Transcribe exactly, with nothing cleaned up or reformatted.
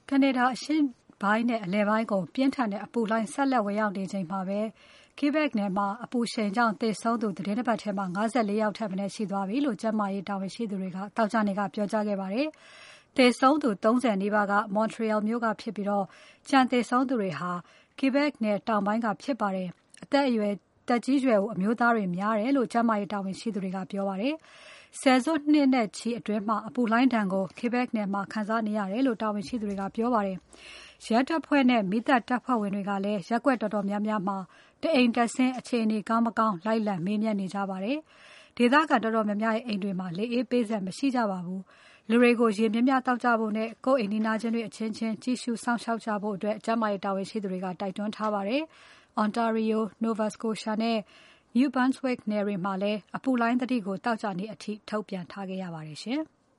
ကနေဒါအရှေ့ပိုင်းနဲ့အလယ်ပိုင်းကိုပြင်းထန်တဲ့အပူလှိုင်းဆက်လက်ဝင်ရောက်နေချိန်မှာပဲ Quebec နယ်မှာအပူရှိန်ကြောင့်သေဆုံးသူသီတင်းတစ်ပတ်ထဲမှာ၅၄ယောက်ထက်မနည်းရှိသွားပြီလို့ကျန်းမာရေးတာဝန်ရှိသူတွေကသောကြာနေ့ကပြောကြားခဲ့ပါတယ်။သေဆုံးသူ၃၀နီးပါးက Montreal မြို့ကဖြစ်ပြီးတော့ကျန်သေဆုံးသူတွေဟာ Quebec နယ်တောင်ပိုင်းကဖြစ်ပါတယ်။အသက်အရွယ်သက်ကြီးရွယ်အိုအမျိုးသားတွေများတယ်လို့ကျန်းမာရေးတာဝန်ရှိသူတွေကပြောပါတယ်။ဆယ်စုနှစ်နဲ့ချီအတွင်းမှာအပူလှိုင်းဒဏ်ကို Quebec နယ်မှာခံစားနေရတယ်လို့တာဝန်ရှိသူတွေကပြောပါတယ်။ရဲတပ်ဖွဲ့နဲ့မီးသတ်တပ်ဖွဲ့ဝင်တွေကလည်းရပ်ကွက်တော်တော်များများမှာတအိမ်တက်ဆင်းအခြေအနေကောင်းမကောင်းလိုက်လံမေးမြန်းနေကြပါတယ်။ဒေသခံတော်တော်များများရဲ့အိမ်တွေမှာလေအေးပေးစက်မရှိကြပါဘူး။လူတွေကိုရေများများတောက်ကြဖို့နဲ့ကိုယ့်အိမ်နီးနားချင်းတွေအချင်းချင်းကြည့်ရှုစောင့်ရှောက်ကြဖို့အတွက်ကျန်းမာရေးတာဝန်ရှိသူတွေကတိုက်တွန်းထားပါတယ်။ Ontario, Nova Scotia နဲ့ New Brunswick နယ်တွေမှာလည်းအပူလှိုင်းသတိကိုသောကြာနေ့အထိထုတ်ပြန်ထားခဲ့ရပါတယ်ရှင်။